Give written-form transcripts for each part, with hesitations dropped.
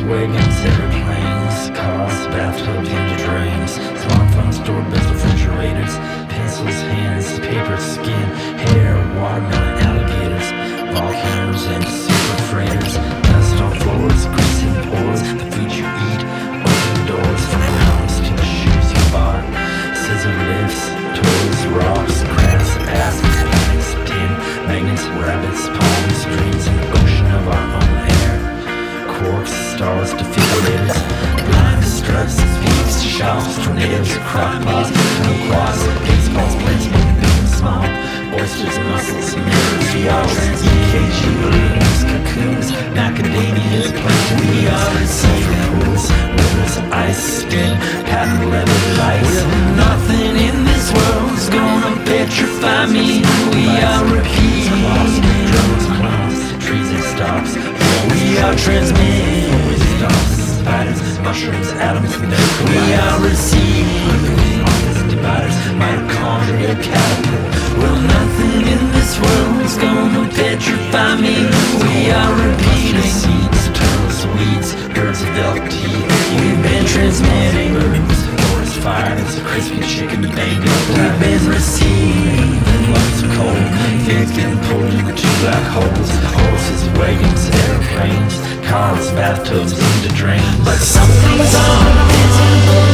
wagons, airplanes, cars, bathtubs, into drains, smartphones, doorbells, refrigerators, pencils, hands, paper, skin, hair, watermelon, alligators, volcanoes and super freighters, dust on floors, grease and pores, the food you eat, open doors, from the house to the shoes you bought, scissor lifts, toys, rocks, grass, acids, planets, tin, magnets, rabbits, palms, dreams, and the ocean of our own air, quarks, stars, defibrillators, blind struts, peaks, shelves, tornadoes, crockpots, tunnel quads, baseballs, planes, big and small, oysters, mussels, mirrors, walls, EKG balloons, cocoons, macadamias, plankton, we are receiver pools, rivers, ice, steam, patent leather, lights. Nothing in this world's gonna petrify me. We are repeating. Drones, clones, trees and stops. We are transmitting. Stops, spiders, mushrooms, atoms, we are receiving. Office dividers, mitochondria, caterpillar. Well, nothing in this world's gonna petrify me. We are repeating. Seeds, turtles, weeds, birds of elk teeth. We've been transmitting. Birds, forest fires, crispy chicken, bango. We've been receiving. Lots of coal, things getting pulled into two black holes. Horses, wagons, airplanes, cars, bathtubs, into drains. But something's invisible.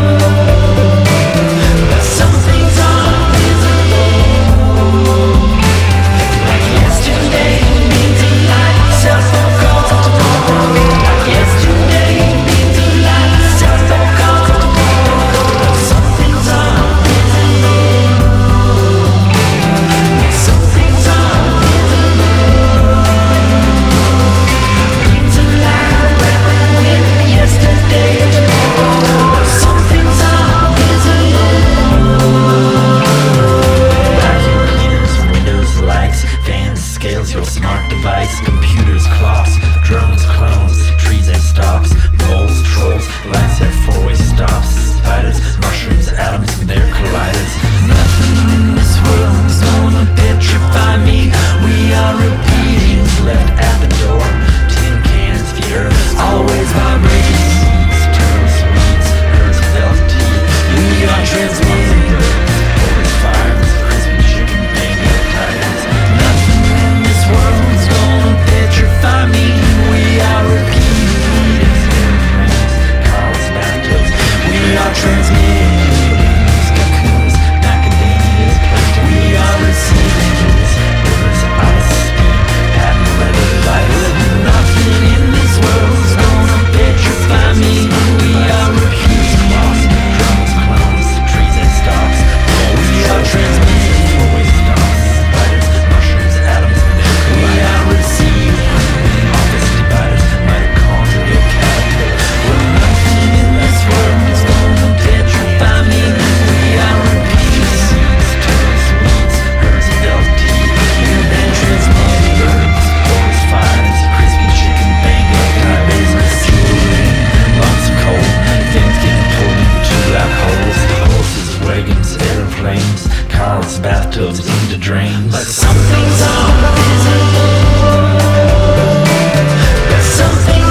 But something's invisible. Like yesterday, being tonight, self-focused. Like yesterday, being tonight, self-focused. Something's invisible. Something's invisible. Being tonight, with yesterday. Something's vacuum cleaners, windows, lights, fans, scales, your smart device, computers, clocks, drones, clones, trees and stops, moles, trolls, lights at four-way stops, spiders, mushrooms, atoms, and their colliders. Nothing in this world's gonna petrify me. We are repeating, left at the door, tin cans, the earth, always vibrating. Seeds, turtles, weeds, birds of elf teeth. We are transmitting. Forest fires, crispy chicken, bango, tigers. Nothing in this world's gonna petrify me. We are repeating. Airplanes, cars, bathtubs. We are transmitting. Cocoons, macadamias, plankton. We are receiving. Rivers, ice, steam, patent leather, lights. Nothing in this world's gonna petrify me. We are repeating. Drones, clones, trees and stops. We are transmitting. Four-way stops, spiders, mushrooms, atoms, we are receiving. Office dividers, mitochondria, caterpillar. Well, nothing in this world's gonna petrify me. We are repeating. Seeds, turtles, weeds, herds of elf teeth. We've been transmitting. Birds, forest fires, crispy chicken, bango, tigers, receiving. Lumps of coal, things getting pulled into black holes. Horses, wagons, airplanes, cars, bathtubs, into drains. But something's invisible. But something